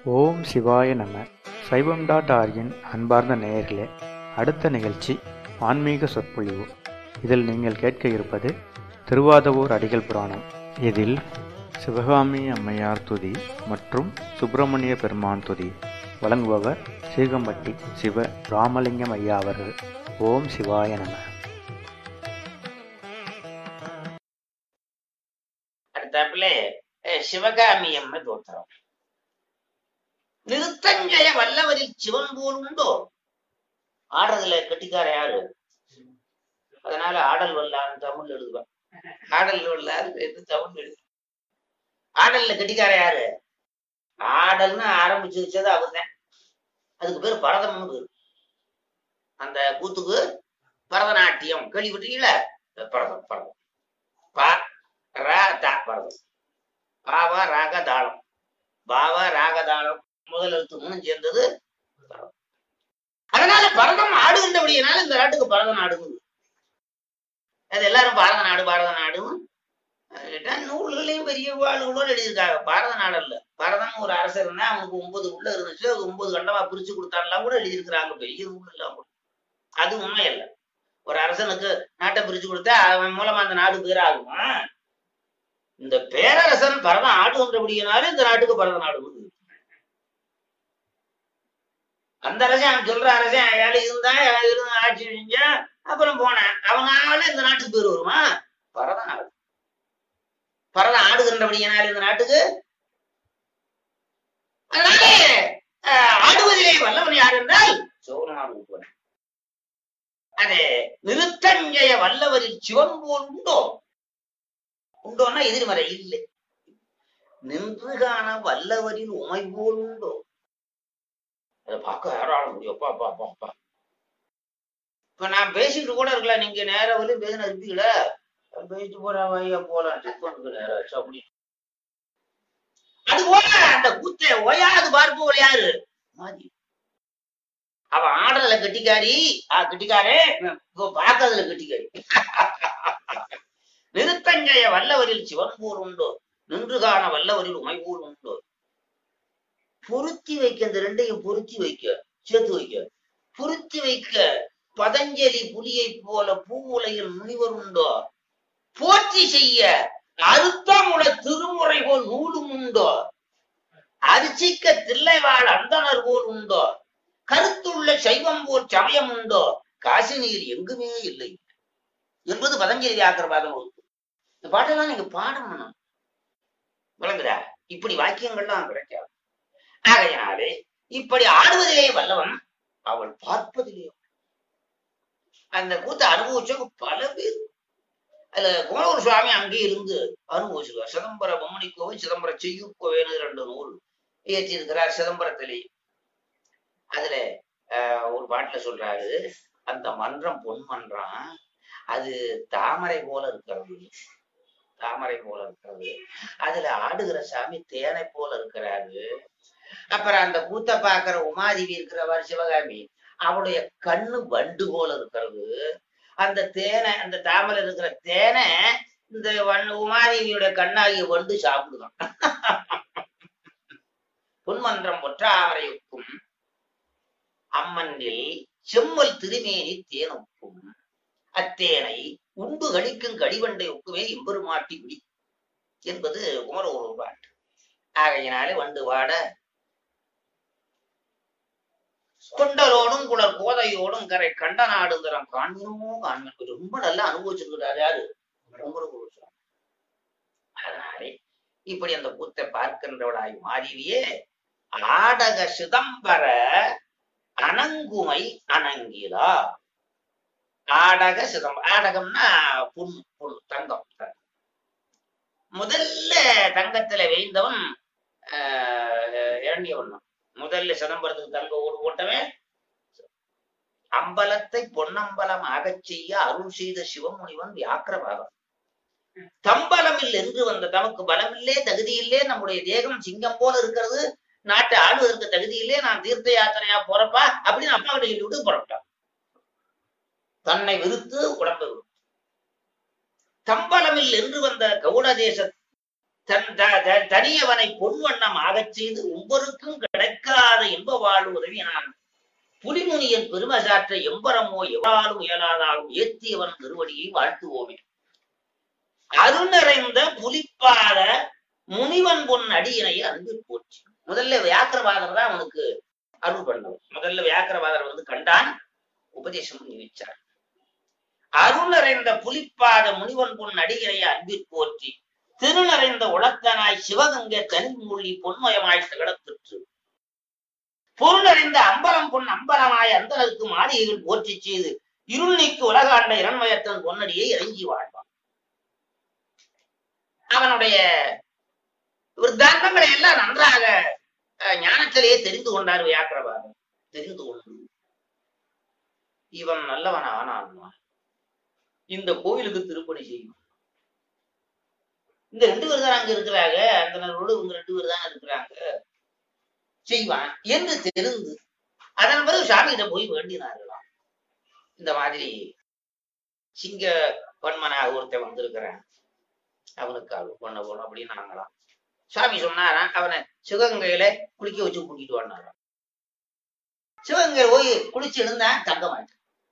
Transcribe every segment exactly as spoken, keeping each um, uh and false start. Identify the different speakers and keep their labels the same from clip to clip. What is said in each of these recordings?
Speaker 1: ஓம் சிவாய நம. சைவம் டாட் ஆர்கின் அன்பார்ந்த நேயர்களே, அடுத்த நிகழ்ச்சி ஆன்மீக சொற்பொழிவு. இதில் நீங்கள் கேட்க இருப்பது திருவாதவூர் அடிகள் புராணம். இதில் சிவகாமி அம்மையார் துதி மற்றும் சுப்பிரமணிய பெருமான் துதி. வழங்குபவர் சீகம்பட்டி சிவ ராமலிங்கம் ஐயா அவர்கள். ஓம் சிவாய நம.
Speaker 2: அடுத்தாப்புல சிவகாமி அம்மை தோத்திரம். நிறுத்தஞ்சய வல்லவரில் சிவன் போல் உண்டோ? ஆடுறதுல கெட்டிக்கார யாரு? அதனால ஆடல் வல்லான்னு தமிழ் எழுதுவான். ஆடல் வல்லாரு தமிழ் எழுது. ஆடல்ல கெட்டிக்கார யாரு? ஆடல்னு ஆரம்பிச்சு வச்சது அவர்தான். அதுக்கு பேரு பரதம்னு பேரு. அந்த கூத்துக்கு பரதநாட்டியம் கேள்விப்பட்டீங்களா? பரதம் பரதம் பா ரா தா பரதம். பாவா ராக தாளம், பாவா ராக தாளம் முதல் எழுத்து மூணு சேர்ந்தது பரதம். அதனால பரதம் ஆடுகின்றபடியினால இந்த நாட்டுக்கு பரத நாடுங்குது. அது எல்லாரும் பாரத நாடு பாரத நாடுன்னு நூல்களையும் பெரிய வாழ்களோடு எழுதியிருக்காங்க. பாரத நாடு அல்ல. பரதம் ஒரு அரசர் இருந்தா அவனுக்கு ஒன்பது உள்ள இருந்துச்சு, அது ஒன்பது கண்டமா பிரிச்சு கொடுத்தாலாம் கூட எழுதியிருக்கிறாங்க. பெரிய நூல் எல்லாம் கூட அது உண்மை அல்ல. ஒரு அரசனுக்கு நாட்டை பிரிச்சு கொடுத்தா அவன் மூலமா அந்த நாடு பேராகுமா? இந்த பேரரசன் பரதம் ஆடுகின்றபடியினாலும் இந்த நாட்டுக்கு பரத நாடு. அந்த அரசன் அவன் சொல்ற அரசன் வேலை இருந்தா இருந்து ஆட்சி செஞ்சான், அப்புறம் போனேன், அவனால இந்த நாட்டுக்கு பேர் வருமா? பரத நாடு. பரதம் ஆடுகின்றபடியினால இந்த நாட்டுக்கு. அதனால ஆடுவதிலே வல்லவன் யார் என்றால் சோழனாக. அது நிறுத்தஞ்சய வல்லவரில் சிவன் போல் உண்டோ? உண்டோன்னா எதிர்மறை இல்லை. நின்று காண வல்லவரில் உமை போல் உண்டோ? அதை பார்க்க யாரால முடியும்? அப்பா அப்பா அப்பா இப்ப நான் பேசிட்டு கூட இருக்கலாம். நீங்க நேரம் வந்து பேசின இருப்பீங்களா? பேசிட்டு போற வையா போலாம் நேரம் அப்படி. அது போல அந்த கூத்தை ஓயாது பார்ப்போர் யாரு? மாதி. அவன் ஆடுறதுல கெட்டிக்காரி, ஆஹ் கெட்டிக்காரே, பார்க்கறதுல கெட்டிக்காரி. நிறுத்தஞ்சய வல்லவரில் சிவன் போல் உண்டோ? நின்று காண வல்லவரில் உமை போல் உண்டோ? பொருத்தி வைக்க, இந்த ரெண்டையும் பொருத்தி வைக்க, சேர்த்து வைக்க, பொருத்தி வைக்க பதஞ்சலி புலியை போல பூவுலையில் முனிவர் உண்டோ? போற்றி செய்ய அறுத்தமுட திருமுறை போல் நூலும் உண்டோ? அரிசிக்க தில்லைவாழ் அந்தனர் போல் உண்டோ? கருத்துள்ள சைவம் போல் சமயம் உண்டோ? காசினியில் எங்குமே இல்லை என்பது பதஞ்சலி வியாக்கிரபாதம் வகுப்பு. இந்த பாட்டெல்லாம் நீங்க பாடணும், விளங்குதா? இப்படி வாக்கியங்கள்லாம் கிடைக்காது. ஆகையினாலே இப்படி ஆடுவதிலே வல்லவன், அவள் பார்ப்பதிலே. அந்த கூத்தை அனுபவிச்சவங்க பல பேர். அதுல குமரகுரு சுவாமி அங்கே இருந்து அனுபவிச்சிருக்கார். சிதம்பர பொம்மணி கோவை, சிதம்பர செய்யுக்கோவைன்னு ரெண்டு நூல் இயற்றி இருக்கிறார் சிதம்பரத்திலே. அதுல ஆஹ் ஒரு பாட்டுல சொல்றாரு, அந்த மன்றம் பொன் மன்றம், அது தாமரை போல இருக்கிறது, தாமரை போல இருக்கிறது. அதுல ஆடுகிற சாமி தேனை போல இருக்கிறாரு. அப்புறம் அந்த கூத்த பாக்குற உமாதேவி இருக்கிறவர் சிவகாமி, அவளுடைய கண்ணு வண்டு போல இருக்கிறது. அந்த தேனை, அந்த தாமரை இருக்கிற தேனை இந்த உமாதேவியுடைய கண்ணாகிய வண்டு சாப்பிடுதான். பொன்மன்றம் பொற்றாமரையுக்கும் அம்மனில் செம்மல் திருமேனி தேனொக்கும், அத்தேனை உண்டு கழிக்கும் கடிவண்டை ஒக்குவே எம்பெருமாட்டி விடி என்பது குமர ஒரு பாட்டு. ஆகையினாலே வண்டு வாட கொண்டலோடும் குளர் கோதையோடும் கரை கண்ட நாடுங்கிறான் காண்மோ காண்மன். ரொம்ப நல்லா அனுபவிச்சிருக்கிறார் யாரு? குமரகுரு சுவாமி. அதனாலே இப்படி அந்த கூத்தை பார்க்கின்றவளாய் மாதேவியே ஆடக சிதம்பர அனங்குமை அனங்கிலா. ஆடக சிதம்பரம், ஆடகம்னா புண் புல் தங்கம். முதல்ல தங்கத்துல வேய்ந்தவன் ஆஹ் இரண்டியவன். முதல்ல சிதம்பரத்துக்கு தங்க ஓடு போட்டவன். அம்பலத்தை பொன்னம்பலம் ஆகச் செய்ய அருள் செய்த சிவமுனிவன் வியாக்கிரபாதம். தம்பலமில் என்று வந்த தமக்கு பலமில்லே, தகுதியில்லே, நம்முடைய தேகம் சிங்கம் போல இருக்கிறது, நாட்டை ஆளுவதற்கு தகுதியில்லே, நான் தீர்த்த யாத்திரையா போறப்பா அப்படின்னு அப்பா கிட்ட சொல்லி விட்டு புறப்பட்டான். தன்னை விருத்து உடம்பை விருத்து. தம்பலமில் என்று வந்த கவுட தேச தன் தனியவனை பொன்வண்ணம் ஆகச் செய்து ஒவ்வொருக்கும் கிடைக்காத இன்ப வாழ்வு உதவினான். புலிமுனியன் பெருமசாற்ற எம்பரமோ எவ்வாறும் இயலாதாலும் ஏத்தியவன் திருவடியை வாழ்த்துவோமே. அருணறைந்த புலிப்பாத முனிவன் பொன் அடியினை அன்பு போற்றி. முதல்ல வியாக்கிரவாதர் தான் அவனுக்கு அருள் பண்ணவர். முதல்ல வியாக்கிரவாதர் வந்து கண்டான், உபதேசம் பண்ணி வச்சார். அருணறைந்த புலிப்பாத முனிவன் பொன் அடியினை அன்பிற் போற்றி திருநறைந்த உளத்தனாய் சிவகங்கை தனிமூழி பொன்மயமாய் திகழத்திற்று பொருளறிந்த அம்பலம் பொன் அம்பலமாய் அந்தனருக்கு மாளிகைகள் போற்றி செய்து இருள் நீக்கு உலகாண்ட இரண்மயத்தன் பொன்னடியை இறங்கி வாழ்வான். அவனுடைய விருத்தாந்தங்களை எல்லாம் நன்றாக ஞானத்திலேயே தெரிந்து கொண்டார் வியாக்கிரவாதம். தெரிந்து கொண்டு இவன் நல்லவன் ஆனான், இந்த கோவிலுக்கு திருப்பணி செய்யும். இந்த ரெண்டு பேர் தான் அங்க இருக்கிறாங்க, அந்த நரோடு இவங்க ரெண்டு பேர் தான் இருக்கிறாங்க, செய்வான் என்று தெரிந்து அதன் பிறகு சாமிகிட்ட போய் வேண்டினார்களாம். இந்த மாதிரி சிங்க வன்மனாக ஒருத்தன் வந்திருக்கிறான், அவனுக்கு அருள் பண்ண போகணும் அப்படின்னு நாங்களாம். சாமி சொன்னாராம், அவனை சிவகங்கையில குளிக்க வச்சு கூட்டிட்டு வந்தாராம். சிவகங்கை போய் குளிச்சு இருந்தான், தங்கமாச்சு.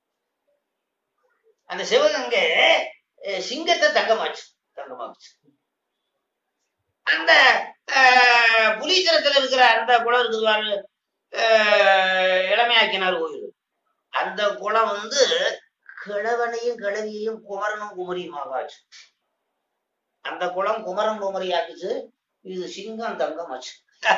Speaker 2: அந்த சிவகங்கை சிங்கத்தை தங்கமாச்சு தங்கமாச்சு அந்த புலீச்சரத்துல இருக்கிற அந்த குளம் இருக்குதுவாரு, இளமையாக்கினார் கோயில். அந்த குளம் வந்து கிழவனையும் கிழவியையும் குமரனும் குமரியுமாக ஆச்சு. அந்த குளம் குமரன் குமரி ஆக்குச்சு, இது சிங்கம் தங்கமாச்சு.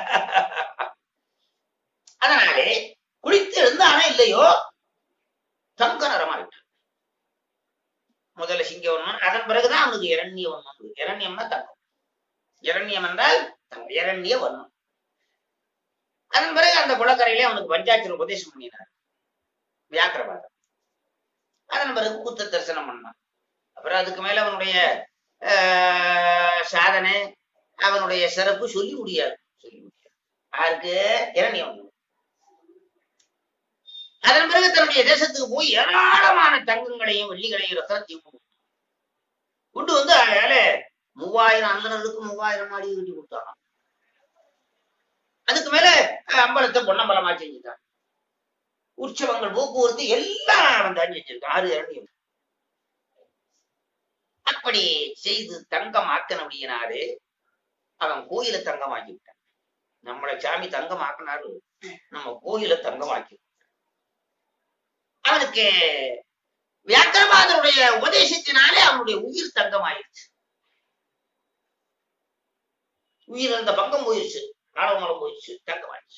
Speaker 2: அதனாலே குளித்து இருந்தானே இல்லையோ தங்க நிறமாயிட்டு. முதல்ல சிங்க ஒண்ணு, அதன் பிறகுதான் அவனுக்கு இரண்ய ஒண்ணு. இரண்யம்னா தங்கம், இரண்யம் என்றால் தங்கம், இரண்ய வர்ணம். அதன் பிறகு அந்த குளக்கரையிலே அவனுக்கு பஞ்சாட்சர உபதேசம் பண்ணினார் வியாக்கிரவாதம். அதன் பிறகு கூத்த தரிசனம் பண்ணான். அப்புறம் அதுக்கு மேல அவனுடைய ஆஹ் சாதனை, அவனுடைய சிறப்பு சொல்லி முடியாது, சொல்லி முடியாது. யாருக்கு? இரண்யம். அதன் பிறகு தன்னுடைய தேசத்துக்கு போய் ஏராளமான தங்கங்களையும் வெள்ளிகளையும் ரத்தத்தையும் கொண்டு வந்து அதனால மூவாயிரம் அந்தனருக்கு மூவாயிரம் மாடி கட்டி கொடுத்தாங்க. அதுக்கு மேல அம்பலத்தை பொன்னம்பலமா செஞ்சுட்டான். உற்சவங்கள், போக்குவரத்து எல்லாம் அவன் தான் செஞ்சிருக்கான். ஆறு இரண்யம் அப்படி செய்து தங்கம் ஆக்கனபடியினாரு அவன் கோயிலை தங்கமாக்கி விட்டான். நம்மளை சாமி தங்கம் ஆக்கினாரு, நம்ம கோயிலை தங்கமாக்கி. அவனுக்கு வியாக்கிரவாதனுடைய உபதேசத்தினாலே அவனுடைய உயிர் தங்கமாயிருச்சு. உயிர் அந்த பங்கம் போயிருச்சு, நாடகமலம் போயிடுச்சு, தங்கமாயிருச்சு.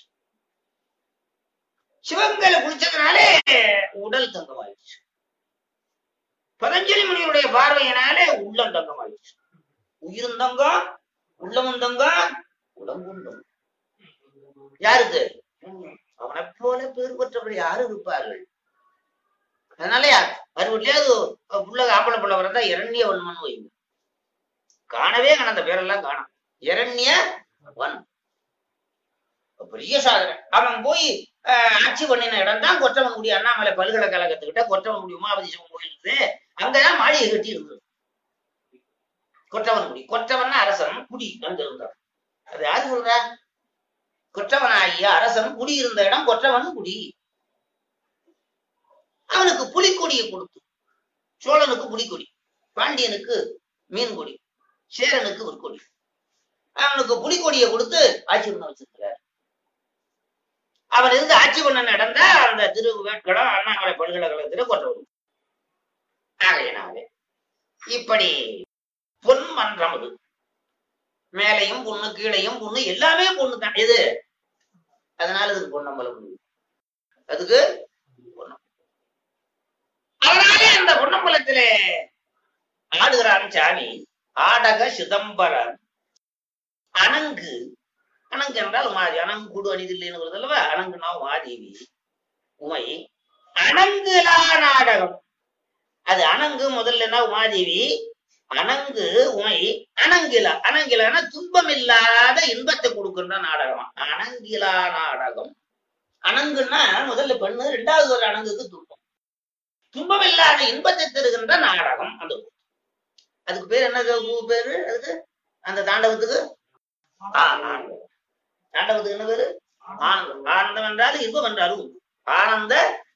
Speaker 2: சிவங்களை குளிச்சதுனாலே உடல் தங்கமாயிருச்சு. பதஞ்சலி முனியுடைய பார்வையினாலே உள்ளம் தங்கமாயிருச்சு. உயிரும் தங்கம், உள்ளமும் தங்கம், உடம்பும். யாருக்கு? அவனை போல பேர் பெற்றவர்கள் யாரு இருப்பார்கள்? அதனாலயா மறுபடியாவது புள்ள ஆம்பளை பிள்ளை வரதா இரண்ய வன்மன் வைங்க. காணவே காண அந்த பேரெல்லாம் காணும். இரண்ய வன் பெரிய சாதனை. அவன் போய் ஆட்சி பண்ணின இடம் தான் கொற்றவன்குடி அண்ணாமலை பல்கலைக்கழகத்துக்கிட்ட கொற்றவன்குடி உமாபதி சிவன் கோயில் இருக்குது. அங்கதான் மாளிகை கட்டி இருந்தது கொற்றவன்குடி. கொற்றவன் அரசன் குடி அங்க இருந்தார். அது யாரு சொல்ற? கொற்றவனாகிய அரசன் குடி இருந்த இடம் கொற்றவன் குடி. அவனுக்கு புலிக்கொடியை கொடுத்து, சோழனுக்கு புலிக்கொடி, பாண்டியனுக்கு மீன்கொடி, சேரனுக்கு ஒரு கொடி. அவனுக்கு புலிக்கொடியை கொடுத்து ஆட்சி பண்ண வச்சிருக்கிறார். அவன் இருந்து ஆட்சி பண்ண நடந்த அந்த திரு வேட்கடம் அண்ணாமலை பல்கலைக்கழகத்தில் கொற்றவன். ஆகையினாலே இப்படி பொன் மன்றம், அது மேலையும் பொண்ணு கீழையும் பொண்ணு, எல்லாமே பொண்ணு தான் இது. அதனால அதுக்கு பொன்னம்பலம், அதுக்கு பொன்னம். அதனாலே அந்த பொன்னம்பலத்திலே ஆடுகிறான் சாமி. ஆடக சிதம்பரம் அணங்கு, அணங்கு என்றால் உமாதி, அணங்கு கூடு அணிதில்லைன்னு வருது அல்லவா? அணங்குனா உமாதேவி உமை. அணங்குலா நாடகம், அது அணங்கு முதல்ல உமாதேவி, அணங்கு உமை, அணங்கிலா. அணங்கிலான துன்பம் இல்லாத இன்பத்தை கொடுக்கின்ற நாடகம் அணங்கிலா நாடகம். அணங்குன்னா முதல்ல பெண்ணு, இரண்டாவது ஒரு அணங்குக்கு துன்பம். துன்பம் இல்லாத இன்பத்தை தருகின்ற நாடகம். அந்த அதுக்கு பேர் என்ன பேரு? அதுக்கு அந்த தாண்டவத்துக்கு தாண்டவத்துக்கு என்ன பேரு? ஆனந்தம். ஆனந்தம் என்றாலும் இன்பம் என்றாலும் ஆனந்த.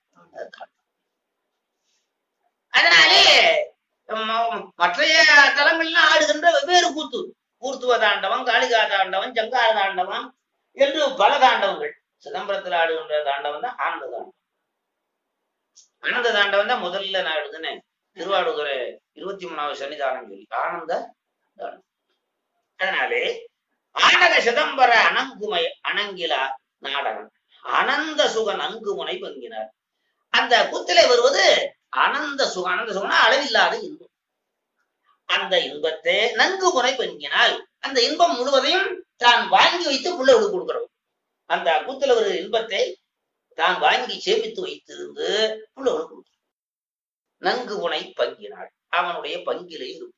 Speaker 2: அதனாலே மற்றைய தலங்கள்லாம் ஆடுகின்ற வெவ்வேறு கூத்து, கூர்த்துவ தாண்டவம், காளிகா தாண்டவம், ஜங்கார தாண்டவம் என்று பல தாண்டவங்கள். சிதம்பரத்தில் ஆடுகின்ற தாண்டவம் தான் ஆனந்த தாண்டவம். ஆனந்த தாண்டவம் தான் முதல்ல நான் எழுதுனேன் திருவாடுதுறை இருபத்தி மூணாவது சன்னிதானம் சொல்லி ஆனந்த தாண்டவம். அதனாலே ஆனக சிதம்பர அணங்குமை அணங்கிலா நாடகம் அனந்த சுகன் அங்குமுனை பங்கினார். அந்த கூத்திலே வருவது அனந்த சுகம். அனந்த சுகம்னா அளவில்லாத இன்பம். அந்த இன்பத்தை நன்கு முனை பங்கினால் அந்த இன்பம் முழுவதையும் தான் வாங்கி வைத்து பிள்ளைகளுக்கு கொடுக்கிறோம். அந்த கூத்துல ஒரு இன்பத்தை தான் வாங்கி சேமித்து வைத்திருந்து பிள்ளைகளுக்கு கொடுக்கிறோம். நன்கு முனை பங்கினாள் அவனுடைய பங்கிலே இருக்கும்.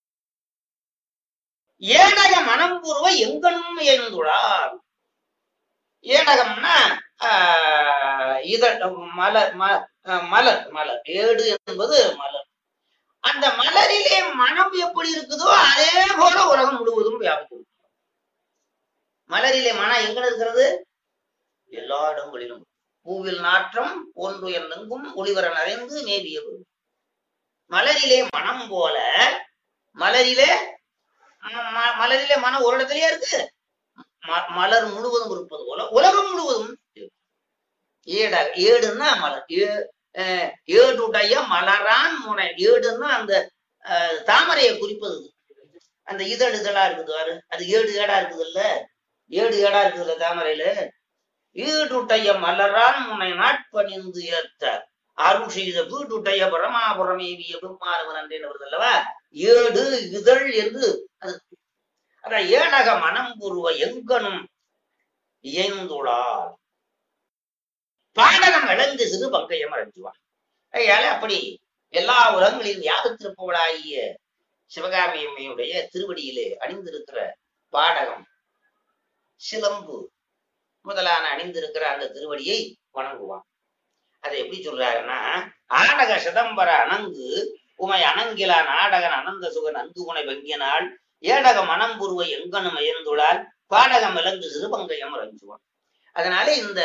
Speaker 2: ஏனக மனம் பூர்வ எங்கனும் எழுந்துள்ளார். ஏனகம்னா இதழ் மலர் மலர் மலர் ஏடு என்பது மலர். அந்த மலரிலே மனம் எப்படி இருக்குதோ அதே போல உலகம் முழுவதும் வியாபித்து. மலரிலே மனம் எங்க இருக்கிறது? எல்லா இடங்களிலும். பூவில் நாற்றம் ஒன்று என்னெங்கும் ஒளிவர நிறைந்து மேவிய மலரிலே மனம் போல. மலரிலே மலரிலே மனம் ஒரு இடத்துலயே இருக்கு. மலர் முழுவதும் இருப்பது போல உலகம் முழுவதும் ஏடா. ஏடுன்னா மலர். ஏடுடைய மலரான் முனை. ஏடுன்னா அந்த தாமரையை குறிப்பது. அந்த இதழ் இதழா இருக்குது, அது ஏடு ஏடா இருக்குது இல்ல, ஏடு ஏடா இருக்குது இல்ல தாமரையில. ஈடுடைய மலரான் முனை நாட்பணிந்து ஏத்த அருள் செய்த வீடுடைய பரமாபுரமேவிய பெருமானவன் என்றேன் வருது அல்லவா. ஏடு இதழ் என்று அது. அதான் ஏனக மனம் பூர்வ எங்கனும் இயந்துளார் பாடகம் இழந்து சிறு பங்கையம் அடைஞ்சுவான். அதனால அப்படி எல்லா உலகங்களிலும் யாகத்திருப்பவளாகிய சிவகாமியம்மையுடைய திருவடியிலே அணிந்திருக்கிற பாடகம், சிலம்பு முதலான அணிந்திருக்கிற அந்த திருவடியை வணங்குவான். அதை எப்படி சொல்றாருன்னா, ஆடக சிதம்பர அணங்கு உமை அணங்கிலா நாடகன் அனந்த சுகன் அங்கு உனை வங்கியனாள் ஏடக மனம் பூர்வ எங்கனும் அயர்ந்துளால் பாடகம் விலங்கு சிறுபங்கையம் அடைஞ்சுவான். அதனால இந்த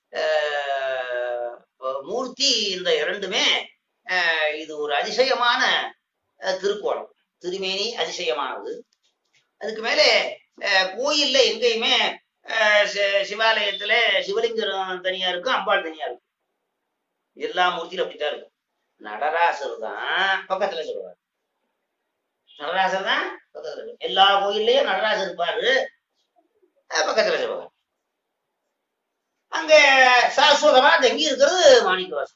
Speaker 2: மூர்த்தி இந்த இரண்டுமே இது ஒரு அதிசயமான திருக்கோலம். திருமேனி அதிசயமானது. அதுக்கு மேலே கோயில்ல எங்கேயுமே சிவாலயத்துல சிவலிங்கம் தனியா இருக்கும், அம்பாள் தனியா இருக்கும். எல்லா மூர்த்தியும் அப்படித்தான் இருக்கும். நடராசர் தான் பக்கத்துல சொல்லுவார். நடராசர் தான் பக்கத்துல இருக்கு. எல்லா கோயில்லையும் நடராசர் இருப்பாரு, பக்கத்துல சொல்லுவார். அங்க சாஸ்வதமா தங்கி இருக்கிறது மாணிக்கவாசன்.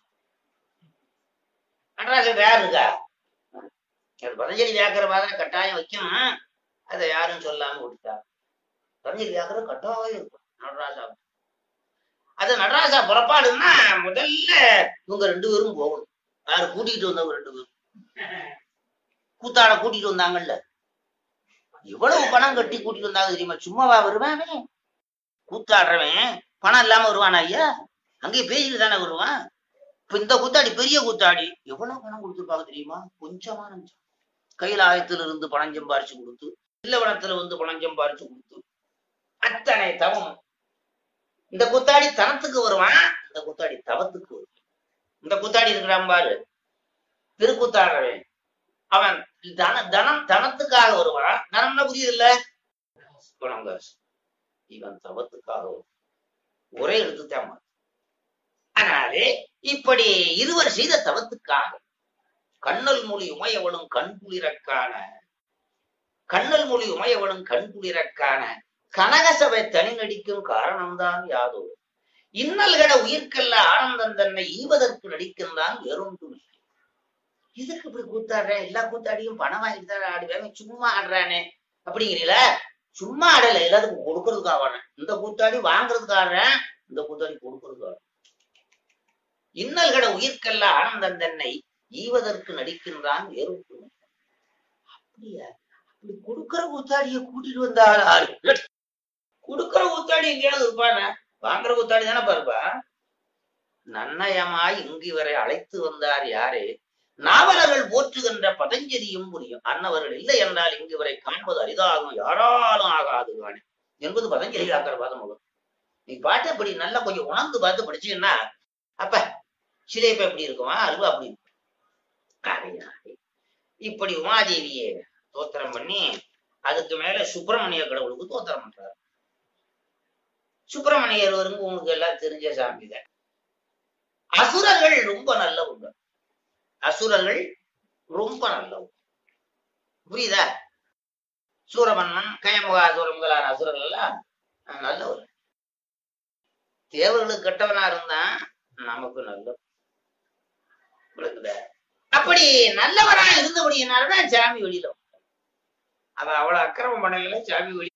Speaker 2: நடராசன் யார் இருக்கா? பதஞ்சலி வியாக்கரவாதம் கட்டாயம் வைக்கணும். அதை யாரும் சொல்லாம விட்டுட்டா. பதஞ்சலி வியாக்கரம் கட்டாயம் இருக்கும் நடராஜா. அது நடராஜா புறப்பாடுன்னா முதல்ல இவங்க ரெண்டு பேரும் போகணும். யாரு கூட்டிட்டு வந்தவங்க ரெண்டு பேரும் கூத்தாட கூட்டிட்டு வந்தாங்கல்ல. எவ்வளவு பணம் கட்டி கூட்டிட்டு வந்தாங்க தெரியுமா? சும்மாவா வருவேன்? கூத்தாடுறவன் பணம் இல்லாம வருவானா ஐயா? அங்கேயே பேசிட்டு தானே வருவான். இப்ப இந்த கூத்தாடி பெரிய கூத்தாடி எவ்வளவு பணம் கொடுத்துருப்பாங்க தெரியுமா? கொஞ்சமா நினைச்சோம். கைலாயத்துல இருந்து பணம் சம்பாரிச்சு கொடுத்து, இல்லவனத்துல வந்து பணம் சம்பாரிச்சு கொடுத்து, அத்தனை தவம். இந்த கூத்தாடி தனத்துக்கு வருவான், இந்த கூத்தாடி தவத்துக்கு வருவான். இந்த கூத்தாடி இருக்கிறான் பாரு, திருக்கூத்தாடுறவன், அவன் தன தனம் தனத்துக்காக வருவான். தனம்னா புரியுது இல்ல, பணம் காசு. இவன் தவத்துக்காக வருவான். ஒரே எழுத்துத்தான். அதனாலே இப்படி இருவர் செய்த தவத்துக்காக கண்ணல் மொழி உமையவளும் கண்குளிரக்கான கண்ணல் மொழி உமையவளும் கண்குளிரக்கான கனகசபை தனி நடிக்கும் காரணம்தான் யாதோ இன்னல்கட உயிர்க்கல்ல ஆனந்தம் தன்னை ஈவதற்கு நடிக்கின்றான் வேறொன்றும் இல்லை. இதுக்கு இப்படி கூத்தாடுறேன், எல்லா கூத்தாடியும் பணம் வாங்கிட்டு தான் ஆடுவேன், சும்மா ஆடுறானே அப்படிங்கிறீங்கள? சும்மா ஆடல, எல்லாத்துக்கும் கொடுக்கறதுக்காக ஆடுறேன். இந்த கூத்தாடி வாங்குறதுக்கு ஆடுறேன், இந்த கூத்தாடி கொடுக்கறதுக்கு ஆடுறேன். இன்னல்கட உயிர்க்கல்ல ஆனந்தம் தன்னை ஈவதற்கு நடிக்கின்றான் வேறொன்றும் இல்லை. அப்படியா? அப்படி கொடுக்கிற கூத்தாடிய கூட்டிட்டு வந்தாள் ஆளு. கொடுக்கிற கூத்தாடி எங்கேயாவது இருப்பான? வாங்குற கூத்தாடி தானே பாருப்பா. நன்னயமாய் இங்கு வரை அழைத்து வந்தார் யாரே நாவலர்கள் போற்றுகின்ற பதஞ்சலியும் புரியும். அன்னவர்கள் இல்லை என்றால் இங்கு வரை காண்பது அரிதாகும், யாராலும் ஆகாது காணி என்பது பதஞ்சலி ஆக்கிற பதமுகம். நீ பாட்டு இப்படி நல்லா கொஞ்சம் உணர்ந்து பார்த்து படிச்சீங்கன்னா அப்ப சிலேப்ப எப்படி இருக்குமா, அல்வா அப்படி இருக்கும். இப்படி உமாதேவியை தோத்திரம் பண்ணி அதுக்கு மேல சுப்பிரமணிய கடவுளுக்கு தோத்திரம் பண்றாரு. சுப்பிரமணியர் வருங்க உங்களுக்கு எல்லாம் தெரிஞ்ச சாமி தான். அசுரர்கள் ரொம்ப நல்லவங்க, அசுரர்கள் ரொம்ப நல்லவங்க, புரியுதா? சூரமன்னன், கயமுகாசுரம் முதலான அசுரர்கள் எல்லாம் நல்லவர். தேவர்களுக்கு கெட்டவனா இருந்தா நமக்கு நல்ல. அப்படி நல்லவரா இருந்தபடியினாலதான் சாமி வெளியில அவ அவ்வளவு அக்கிரமம் பண்ணல. சாமி வெளி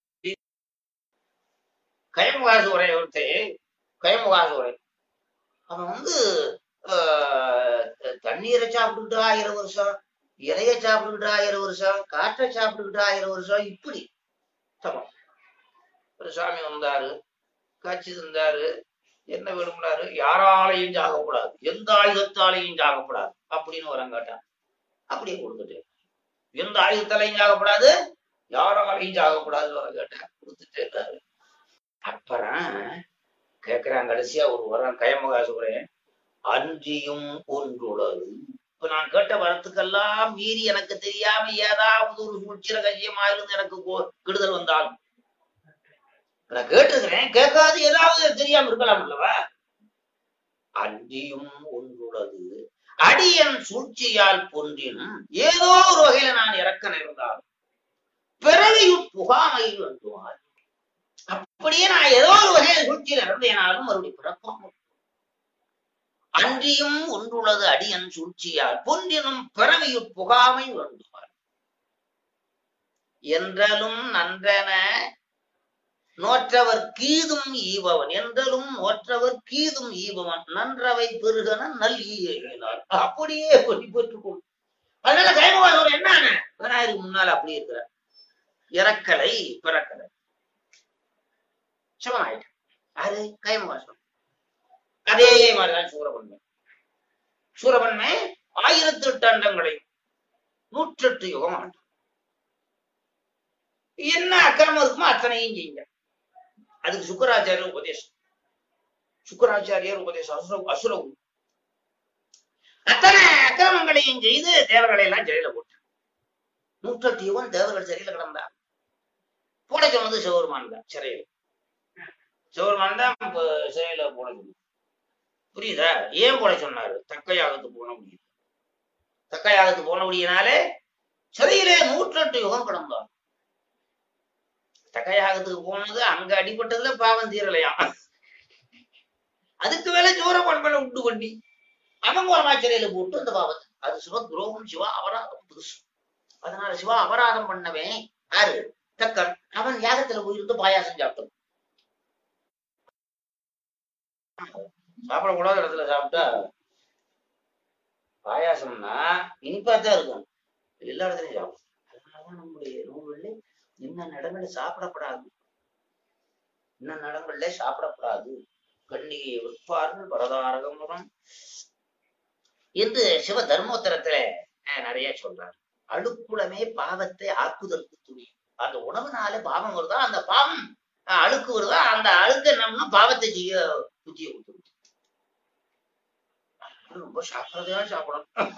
Speaker 2: கயமுகாசு உரை ஒருத்த கயமுகாசு உரை அவன் வந்து ஆஹ் தண்ணீரை சாப்பிட்டுக்கிட்டு ஆயிரம் வருஷம், இலைய சாப்பிட்டுக்கிட்டு ஆயிரம் வருஷம், காற்றை சாப்பிட்டுக்கிட்டு ஆயிரம் வருஷம், இப்படி சமம். ஒரு சாமி வந்தாரு, காட்சி தந்தாரு, என்ன விரும்பினாரு, யாராலையும் சாகக்கூடாது, எந்த ஆயுதத்தாலையும் சாகக்கூடாது அப்படின்னு வரம் கேட்டான். அப்படியே கொடுத்துட்டு, எந்த ஆயுதத்தாலையும் சாகக்கூடாது, யாராலையும் சாகக்கூடாது வரம் கேட்டான், கொடுத்துட்டு இருக்காரு. அப்புறம் கேட்கிறான் கடைசியா ஒரு வரம் கயமுகாசுரன், அன்றியும் ஒன்றுள்ளது. இப்ப நான் கேட்ட வரத்துக்கெல்லாம் மீறி எனக்கு தெரியாம ஏதாவது ஒரு சூழ்ச்சிர கஜியமா இருந்து எனக்கு கெடுதல் வந்தாலும் நான் கேட்டிருக்கிறேன், கேட்காது ஏதாவது தெரியாம இருக்கலாம் அல்லவா? அன்றியும் ஒன்றுள்ளது அடியன் சூழ்ச்சியால் பொன்றினும் ஏதோ ஒரு வகையில நான் இறக்க நேர்ந்தாலும் பிறவியும் புகாமையில் வந்துவார். அப்படியே நான் ஏதோ ஒரு வகையில சூழ்ச்சியில் இறந்தேனாலும் மறுபடியும் பிறப்பாமல். அன்றியும் ஒன்றுள்ளது அடியன் சூழ்ச்சியால் பொன்றினும் பிறவியும் புகாமை வந்துவார். என்றலும் நன்றன நோற்றவர் கீதும் ஈபவன், என்றலும் நோற்றவர் கீதும் ஈபவன், நன்றவை பெருகன நல் ஈயினார். அப்படியே கொடி பெற்றுக்கொள். அதனால கைமுகாசுரன் என்ன விநாயகருக்கு முன்னால் அப்படி இருக்கிறார், இறக்கலை பிறக்கலை சிவனாயிட்டு. அது கைமுகாசுரன். அதே மாதிரிதான் சூரபன்மை. சூரபன்மை ஆயிரத்தி எட்டு அண்டங்களை நூற்றெட்டு யுகம் ஆண்டு என்ன அக்கிரமம் இருக்குமோ அத்தனையும் செய்யுங்க. அதுக்கு சுக்கராச்சாரியர் உபதேசம், சுக்கராச்சாரியர் உபதேசம் அசுர அசுர அத்தனை அக்கிரமங்களையும் செய்து தேவர்களை எல்லாம் சிறையில போட்டார். நூற்றெட்டு யுகம் தேவர்கள் சிறையில கிடந்தார். போட சொன்னது சிவபெருமான் தான். சிறையில் சிவபெருமான் தான் சிறையில போட சொன்னது. புரியுதா? ஏன் போட சொன்னாரு? தக்கையாகத்து போன முடியும். தக்கையாகத்து போன முடியினாலே சிறையிலே நூற்றெட்டு யுகம் கிடந்தார். தக்கையாகத்துக்கு போனது அங்க அடிபட்டதுல பாவம் தீரலையா, அதுக்கு மேல சோர பண்பனை உண்டு பண்ணி அவன் ஒரு சிறையில போட்டு அந்த பாவத்தை, அது சிவ துரோகம், சிவா அபராதம் புதுசு. அதனால சிவா அபராதம் பண்ணவன் யாரு? தக்கன். அவன் யாகத்துல போயிருந்து பாயாசம் சாப்பிட்டான். சாப்பிடக்கூடாத இடத்துல சாப்பிட்டா பாயாசம்னா இனிப்பாத்தான் இருக்கும், எல்லா இடத்துலயும் சாப்பிடும். அதனாலதான் நம்முடைய நூல்களில் இன்ன இடங்கள்ல சாப்பிடப்படாது, இன்ன இடங்கள்ல சாப்பிடப்படாது, கண்ணியை விற்பார்கள் பரதாரகமுடன் என்று சிவ தர்மோத்தரத்துல நிறைய சொல்றாரு. அழுக்குளமே பாவத்தை ஆக்குதற்கு துணி. அந்த உணவுனால பாவம் வருதா, அந்த பாவம் அழுக்கு வருதா, அந்த அழுக்கு என்னம்னா பாவத்தை செய்ய புத்திய கொடுத்து ரொம்ப சாப்பிடறதா சாப்பிடணும்.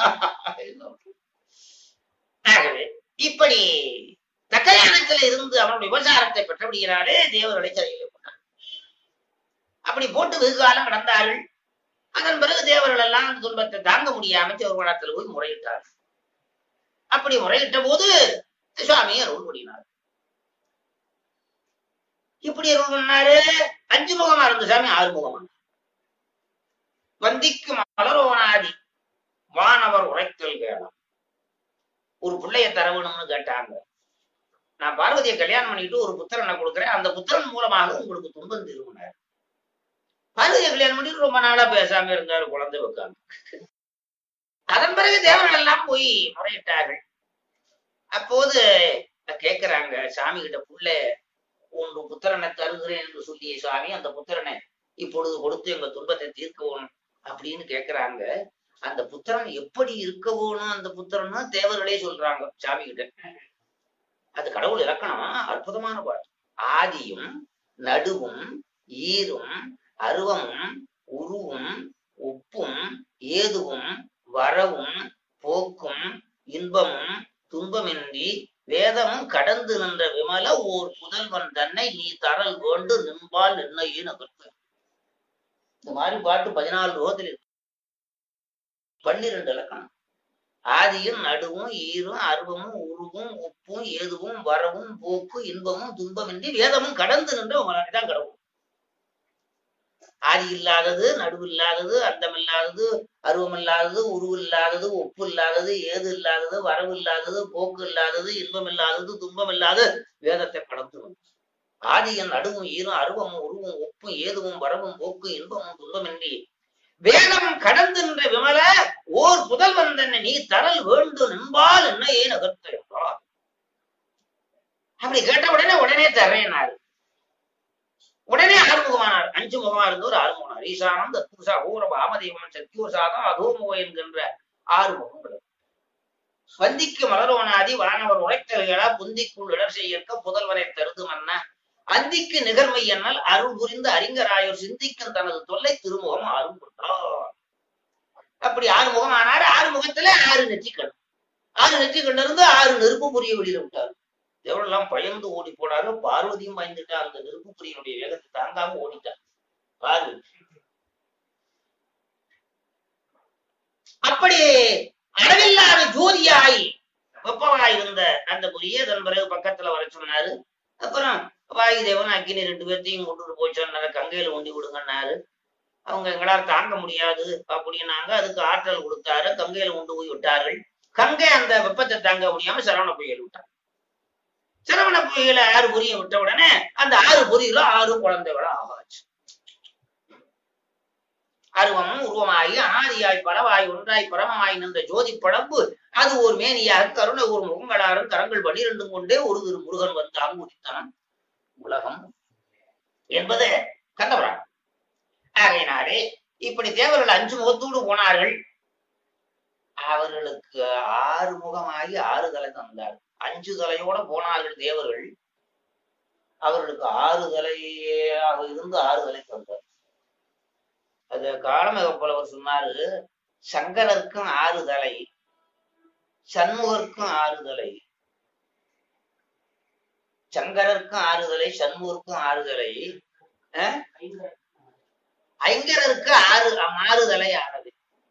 Speaker 2: ஆகவே இப்படி தக்கயானத்துல இருந்து அவனுடைய விபச்சாரத்தை பெற்றபடியினாலே தேவர்களை சிறையிலே போட்டார். அப்படி போட்டு வெகு காலம் கடந்தார்கள். அதன் பிறகு தேவர்கள் எல்லாம் அந்த துன்பத்தை தாங்க முடியாம சிவபுராணத்தில் போய் முறையிட்டார். அப்படி முறையிட்ட போது சுவாமி அருள் பண்ணினார். இப்படி அருள் பண்ணாரு. அஞ்சு முகமா இருந்த சாமி ஆறு முகமா. வந்திக்கு மலரோனாதி வானவர் உரைத்தல் கேளாம். ஒரு பிள்ளைய தரவணும்னு கேட்டாங்க. நான் பார்வதியை கல்யாணம் பண்ணிட்டு ஒரு புத்திரனை கொடுக்குறேன், அந்த புத்திரன் மூலமாக உங்களுக்கு துன்பம் திரும்பினார். பார்வதியை கல்யாணம் பண்ணிட்டு ரொம்ப நாளா பேசாம இருந்தாரு, குழந்தை வைக்காம. அதன் பிறகு தேவர்கள் எல்லாம் போய் முறையிட்டார்கள். அப்போது கேட்கிறாங்க சாமி கிட்ட, புள்ள ஒன்று புத்திரனை தருகிறேன் என்று சொல்லிய சுவாமி, அந்த புத்திரனை இப்பொழுது கொடுத்து எங்க துன்பத்தை தீர்க்கவும் அப்படின்னு கேட்கிறாங்க. அந்த புத்திரன் எப்படி இருக்க வேணும் அந்த புத்திரன்னு தேவர்களே சொல்றாங்க சாமி கிட்ட. அது கடவுள் இலக்கணம். அற்புதமான பாட்டு. ஆதியும் நடுவும் ஈரும் அருவமும் உருவும் உப்பும் ஏதுவும் வரவும் போக்கும் இன்பமும் துன்பமின்றி வேதமும் கடந்து நின்ற விமல ஓர் புதல்வன் தன்னை நீ தரல் வேண்டு நின்பால் நின்னையே நகர்த்த. இந்த மாதிரி பாட்டு பதினாலு ரோகத்தில் இருக்கு. பன்னிரண்டு இலக்கணம். ஆதியும் நடுவும் ஈரும் அருவமும் உருவும் உப்பும் ஏதுவும் வரவும் போக்கு இன்பமும் துன்பமின்றி வேதமும் கடந்து நின்ற விமலன் கடவுள். ஆதி இல்லாதது, நடுவு இல்லாதது, அந்தம் இல்லாதது, அருவம் இல்லாதது, உருவு இல்லாதது, ஒப்பு இல்லாதது, ஏது இல்லாதது, வரவு இல்லாதது, போக்கு இல்லாதது, இன்பம் இல்லாதது, துன்பம் இல்லாத வேதத்தை கடந்து. ஆதியின் நடுவும் ஈரும் அருவமும் உருவும் ஒப்பும் ஏதுவும் வரவும் போக்கு இன்பமும் துன்பமின்றி வேதம் கடந்து நின்ற விமல ஓர் புதல்வன் தன்னை நீ தரல் வேண்டும் நின்பால் என்ன ஏன் நகர்த்த. அப்படி கேட்ட உடனே உடனே தர்றேனாரு. உடனே ஆறுமுகமானார். அஞ்சு முகமா இருந்தவர் ஆறுமுகனார். ஈசானம் தத்புருஷா ஊரப ஆமதேவன் சத்யோசாதம் அதோமுக என்கின்ற ஆறு முகங்கள். வந்திக்கு மலரோனாதி வானவர் உழைத்தல்களா புந்திக்குள் இடர் செய்யற்க புதல்வனை தருது மன்ன அந்திக்கு நிகர்மை என்னால் அருள் புரிந்து அறிஞராயோர் சிந்திக்கும் தனது தொல்லை திருமுகம் ஆறும் கொண்டார். அப்படி ஆறு முகம் ஆனார். ஆறு முகத்துல ஆறு நெற்றிக்கண். ஆறு நெற்றிக்கண் இருந்து ஆறு நெருப்பு புரிய வெளியில விட்டார். எவ்வளவு பயந்து ஓடி போனாரு. பார்வதியும் பயந்துட்டா. அந்த நெருப்பு புரியனுடைய வேகத்தை தாங்காம ஓடிட்டார் பார்வதி. அப்படி அளவில்லாத ஜோதியாய் வெப்பமாய் இருந்த அந்த புரிய அதன் பிறகு பக்கத்துல வர சொன்னாரு. அப்புறம் வாயுதேவன் அக்கினி ரெண்டு பேர்த்தையும் கொண்டு போய் சொன்னாரு. கங்கையில ஒண்டி விடுங்கன்னாரு. அவங்க எங்களால் தாங்க முடியாது அப்படின்னாங்க. அதுக்கு ஆற்றல் கொடுத்தாரு. கங்கையில கொண்டு போய் விட்டார்கள். கங்கை அந்த வெப்பத்தை தாங்க முடியாம சரவண புயல் விட்டார். சரவண புயல ஆறு பொரியை விட்ட உடனே அந்த ஆறு பொரியில ஆறு குழந்தைகள ஆகாச்சு. அருவமும் உருவமாகி அனாதியாய் பரவாய் ஒன்றாய் பரமமாய் நின்ற ஜோதி படப்பு அது ஒரு மேனியாக கருணை ஒரு முகங்களாரும் கரங்கள் பனிரெண்டும் கொண்டே ஒரு திரு முருகன் வந்து அங்குதித்தனம் உலகம் என்பது கண்டவரா. ஆகையினாலே இப்படி தேவர்கள் அஞ்சு முகத்தோடு போனார்கள். அவர்களுக்கு ஆறு முகமாகி ஆறு தலை தந்தார். அஞ்சு தலையோட போனார்கள் தேவர்கள். அவர்களுக்கு ஆறு தலையாக இருந்து ஆறு தலை தந்தார். அது காலமிக புலவர் சொன்னாரு. சங்கரருக்கும் ஆறு தலை, சண்முகருக்கும் ஆறு தலை, சங்கரருக்கும் ஆறு தலை, சண்முகருக்கும் ஆறு தலை, ஐங்கரருக்கு ஆறு மாறுதலை ஆனது.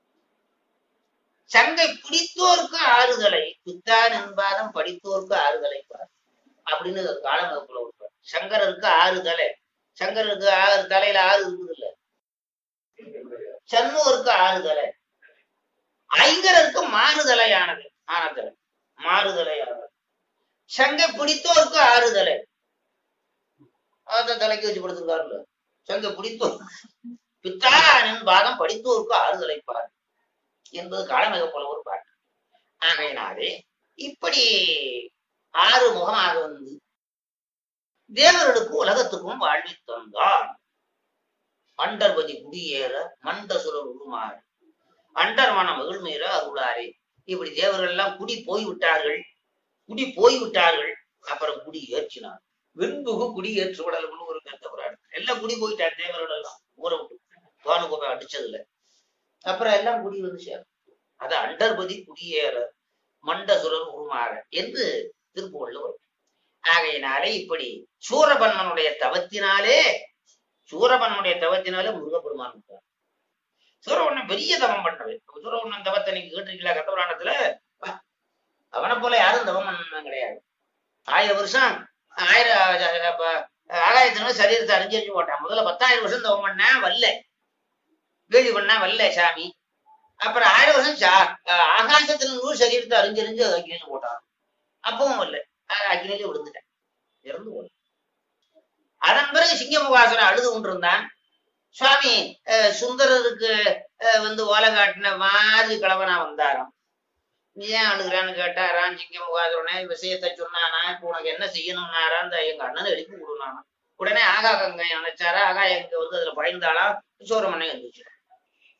Speaker 2: சங்கை பிடித்தோருக்கு ஆறுதலை பித்தான் என்பாதம் படித்தோருக்கு ஆறுதலை பார் அப்படின்னு காலமிகப்புல விட்டார். சங்கரருக்கு ஆறு தலை. சங்கரருக்கு ஆறு தலையில ஆறு இருக்குது இல்ல. சண்முகருக்கு ஆறு தலை. ஐங்கரருக்கு மாறுதலையானது ஆனதலை மாறுதலையானது. சங்கை பிடித்தோருக்கு ஆறுதலை அந்த தலைக்கு வச்சு படுத்திருக்காருல்ல. சங்கை பிடித்தோர் பித்தான் பாதம் படித்தோருக்கு ஆறுதலை பார் என்பது காலமிக போல ஒரு பாட்டு. ஆகையினாலே இப்படி ஆறு முகமாக வந்து தேவர்களுக்கும் உலகத்துக்கும் வாழ்வி தந்தார். அண்டர்பதி குடியேற மண்ட சுரர் உருமாறு அண்டர் மன மகிழ்மீற அருளாரே. இப்படி தேவர்கள் எல்லாம் குடி போய்விட்டார்கள். குடி போய்விட்டார்கள். அப்புறம் குடி ஏற்றினார். வெண்புகு குடி ஏற்று விடல் ஒரு கருத்தப்படாது. எல்லாம் குடி போயிட்டார் தேவர்கள் எல்லாம். ஊரை விட்டு பானுகோப்பை அடிச்சதுல அப்புறம் எல்லாம் குடி வந்து சேரும். அது அண்டர்பதி குடியேற மண்டசுரர் உருமாற என்று திருப்புகழ்ல வரும். ஆகையினாலே இப்படி சூரபன்மனுடைய தவத்தினாலே சூரபன்மனுடைய தவத்தினாலே முருகப்பெருமான் விட்டார். சூரபன்மன் பெரிய தவம் பண்ணது. சூரபன்மன் தவத்தை நீங்க கேட்டிருக்கீங்களா கட்டபுராணத்துல? அவனை போல யாரும் தவம் பண்ண கிடையாது. ஆயிரம் வருஷம் ஆயிரம் ஆகாயத்தின சரீரத்தை அறிஞ்சறிஞ்சு போட்டான். முதல்ல பத்தாயிரம் வருஷம் தவம் பண்ண வல்ல வேள்வி பண்ணா வல்ல சாமி. அப்புறம் ஆயிரம் வருஷம் ஆகாசத்துல நூறு சரீரத்தை அறிஞ்சறிஞ்சு அக்னியில போட்டான். அப்பவும் வரல. அக்னியில விழுந்துட்டேன். இறந்து போன. அதன் பிறகு சிங்கமுகாசுரன் அழுது கொண்டிருந்தான். சுவாமி சுந்தரருக்கு வந்து ஓலை காட்டின மாதிரி கிழவனா வந்தாராம். நீ ஏன் அழுகிறான்னு கேட்டாரான். சிங்கமுகாசுரனே விஷயத்தை சொன்னானா, இப்ப உனக்கு என்ன செய்யணும்னாரா, அந்த எங்க அண்ணனை எழுப்பி விடுனானா. உடனே ஆகா கங்கை நினைச்சாரா. ஆகா எங்க வந்து அதுல பயந்தாளா சூரமண்ணை வந்துச்சு.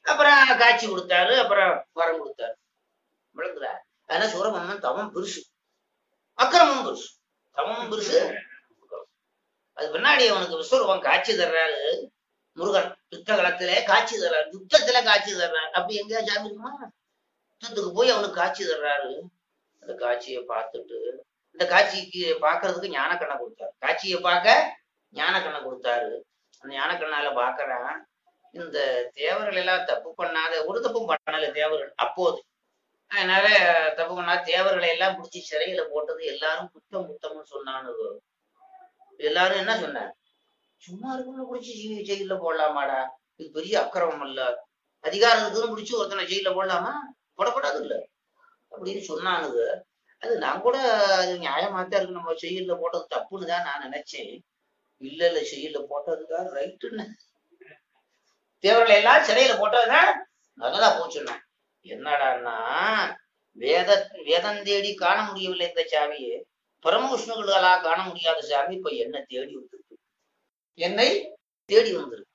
Speaker 2: அப்புறம் காட்சி கொடுத்தாரு, அப்புறம் வரம் கொடுத்தாரு. விளங்குதா? அதனால சூரபன்மன் தவம் பெருசு, அக்கிரமம் பெருசு. தவமும் பெருசு. அது பின்னாடி அவனுக்கு விஸ்வரூபம் காட்சி தர்றாரு. முருகன் யுத்த களத்திலே காட்சி தர்றாரு, யுத்தத்துல காட்சி தர்றாரு. அப்படி எங்கேயா சாமி இருக்குமா? யுத்தத்துக்கு போய் அவனுக்கு காட்சி தர்றாரு. அந்த காட்சியை பார்த்துட்டு, இந்த காட்சிக்கு பாக்குறதுக்கு ஞான கண்ணை கொடுத்தாரு. காட்சியை பார்க்க ஞான கண்ணை கொடுத்தாரு. அந்த ஞான கண்ணால பாக்குறான், இந்த தேவர்கள் எல்லாம் தப்பு பண்ணாத, ஒரு தப்பும் பண்ணல தேவர்கள் அப்போது. அதனால தப்பு பண்ணாத தேவர்களை எல்லாம் பிடிச்சி சிறையில போட்டது எல்லாரும் குத்தம் குத்தம்னு சொன்னானு. எல்லாரும் என்ன சொன்னாங்க? சும்மா இருக்கணும் பிடிச்சி ஜெயில போடலாமாடா, இது பெரிய அக்கிரமம் இல்ல, அதிகாரத்துக்குன்னு பிடிச்சி ஒருத்தனை ஜெயில போடலாமா? போடப்படாது இல்ல அப்படின்னு சொன்னானுங்க. அது நான் கூட அது நியாயமாத்தான் இருக்கு, நம்ம ஜெயில போட்டது தப்புன்னு தான் நான் நினைச்சேன். இல்ல இல்ல, ஜெயில போட்டதுதான் ரைட்டுன்னு. தேவர்களை எல்லாம் சிறையில போட்டதுதான் நல்லதா போச்சுன்னா. என்னடான்னா, வேத வேதம் தேடி காண முடியவில்லை இந்த சாமியை, பரமவிஷ்ணுகளா காண முடியாத சாமி இப்ப என்ன தேடி வந்திருக்கு, என்னை தேடி வந்திருக்கு.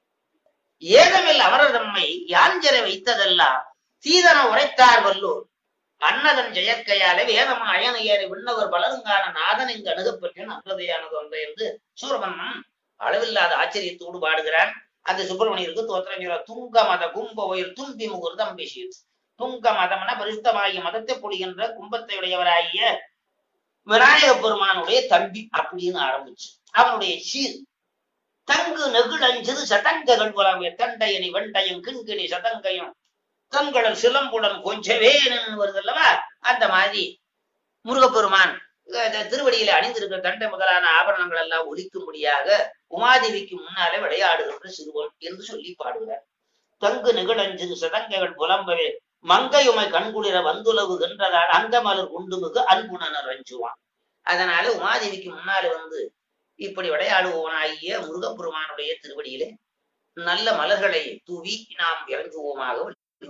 Speaker 2: ஏதமில் அவரது தம்மை யாஞ்சரை வைத்ததெல்லாம் தீதன உரைத்தார் வல்லூர் அன்னதன் ஜெயற்கையாலே வேதம் அயன ஏறி விண்ணவர் பலருங்கான நாதன் இங்கு அணுகப்பெற்றேன் அன்றதையானது ஒன்றை என்று சூரபன்மன் அளவில்லாத ஆச்சரியத்தோடு பாடுகிறான். அந்த சுப்பிரமணியருக்கு தோத்திரம் துங்க மத கும்ப உயிர் தும்பி முகுர்தம் பேசி. துங்க மதம்னா பரிசுத்தமாகிய மதத்தை பொழிகின்ற கும்பத்தை உடையவராகிய விநாயக பெருமானுடைய தம்பி அப்படின்னு ஆரம்பிச்சு அவனுடைய சீர். தங்கு நெகிழஞ்சது சதங்ககள் புலவே தண்டையனி வெண்டையும் கிண்கிணி சதங்கையும் தங்கள் சிலம்புடன் கொஞ்சவே வருது அல்லவா? அந்த மாதிரி முருகப்பெருமான் திருவடியில அணிந்திருக்கிற தண்டை முதலான ஆபரணங்கள் எல்லாம் ஒலிக்கும்படியாக உமாதேவிக்கு முன்னாலே விளையாடுகின்ற சிறுவன் என்று சொல்லி பாடுகிறார். தங்கு நிகழஞ்சது சதங்கைகள் புலம்பவே மங்கையுமை கண்குளிர வந்துலவுகின்றதால் அங்கமலர் குண்டு மிகு அன்புணர் அஞ்சுவான். அதனால உமாதேவிக்கு முன்னாலே வந்து இப்படி விளையாடுவோனாகிய முருகப்பெருமானுடைய திருவடியிலே நல்ல மலர்களை தூவி நாம் இறங்குவோமாக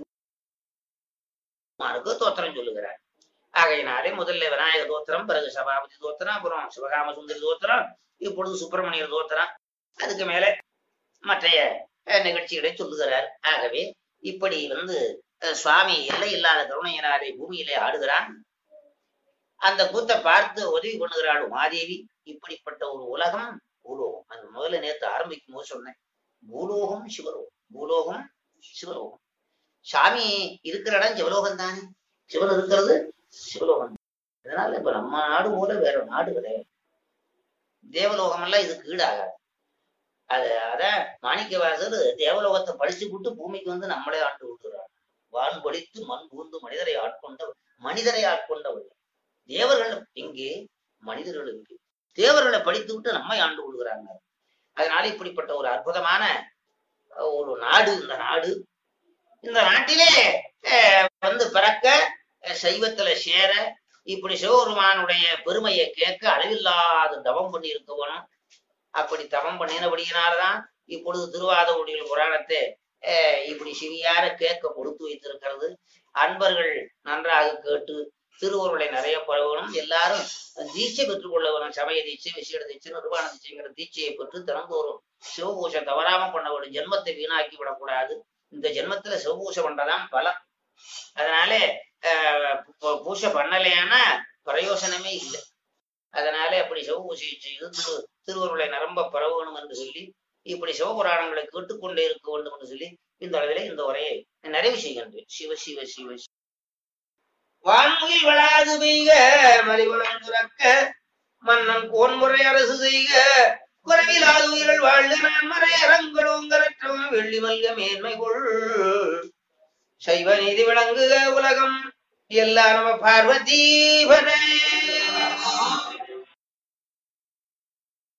Speaker 2: தோத்திரம் சொல்லுகிறார். ஆகையினாலே முதல்ல விநாயக தோத்திரம், பிறகு சபாபதி தோத்திரம், அப்புறம் சிவகாம சுந்தரி தோத்திரம், இப்பொழுது சுப்பிரமணியர் தோத்திரம், அதுக்கு மேல மற்றைய நிகழ்ச்சிகளை சொல்லுகிறார். ஆகவே இப்படி வந்து சுவாமி எல்லை இல்லாத கருணையினாலே பூமியிலே ஆடுகிறான். அந்த கூத்தை பார்த்து உதவி பண்ணுகிறாள் உமாதேவி. இப்படிப்பட்ட ஒரு உலகம் பூலோகம். அது முதல்ல நேற்று ஆரம்பிக்கும் போது சொன்னேன், பூலோகம் சிவலோகம், பூலோகம் சிவலோகம். சாமி இருக்கிற இடம் சிவலோகம் தானே, சிவன் இருக்கிறது சிவலோகம். அதனால இப்ப நம்ம நாடு போல வேற நாடு கிடையாது. தேவலோகம் எல்லாம் இதுக்கு ஈடாகாது. அது அதான் மாணிக்கவாசர் தேவலோகத்தை படிச்சு விட்டு பூமிக்கு வந்து நம்மளே ஆண்டு விட்டுறாங்க. வான் படித்து மண் பூந்து மனிதரை ஆட்கொண்டவர், மனிதரை ஆட்கொண்டவர். தேவர்கள் எங்கே, மனிதர்கள் எங்கே? தேவர்களை படித்து விட்டு நம்மை ஆண்டு கொள்கிறாங்க. அதனால இப்படிப்பட்ட ஒரு அற்புதமான ஒரு நாடு இந்த நாடு. இந்த நாட்டிலே வந்து பிறக்க, சைவத்துல சேர, இப்படி சிவபெருமானுடைய பெருமையை கேட்க அளவில்லாத தவம் பண்ணி இருக்கணும். அப்படி தவம் பண்ணினபடியினால்தான் இப்பொழுது திருவாதவூடிகள் புராணத்தை அஹ் இப்படி சிவியார கேட்க கொடுத்து வைத்திருக்கிறது. அன்பர்கள் நன்றாக கேட்டு திருவருளை நிறைய பரவணும். எல்லாரும் தீட்சை பெற்றுக்கொள்ள வேணும். சமய தீட்சை, விசேட தீட்சை, நிர்வாண தீட்சைங்கிற தீட்சையை பெற்று தினந்தோறும் சிவபூஷை தவறாம பண்ண வேணும். ஜென்மத்தை வீணாக்கி விடக்கூடாது. இந்த ஜென்மத்துல சிவபூஷை பண்றதான் பலம். அதனால அஹ் பூஷை பண்ணலையானா பிரயோசனமே இல்லை. அதனால அப்படி சிவபூஷையை செய்து திரு திருவருளை நிரம்ப பரவணும் என்று சொல்லி இப்படி சிவபுராணங்களை கேட்டுக்கொண்டே இருக்க வேண்டும் என்று சொல்லி இந்த அளவிலே இந்த உரையை நிறைவு செய்கின்றேன். சிவ சிவ சிவ வான்முகில் வளாது பெய்க மலிவளம் துறக்க மன்னன் கோன்முறை அரசு செய்க குறைவிலாது உயிர்கள் வாழ்க நான் மறை அரங்களோங்கரற்றம் வெள்ளி மல்க மேன்மை கொள் சைவ நீதி விளங்குக உலகம் எல்லா நம பார்வதி பரே.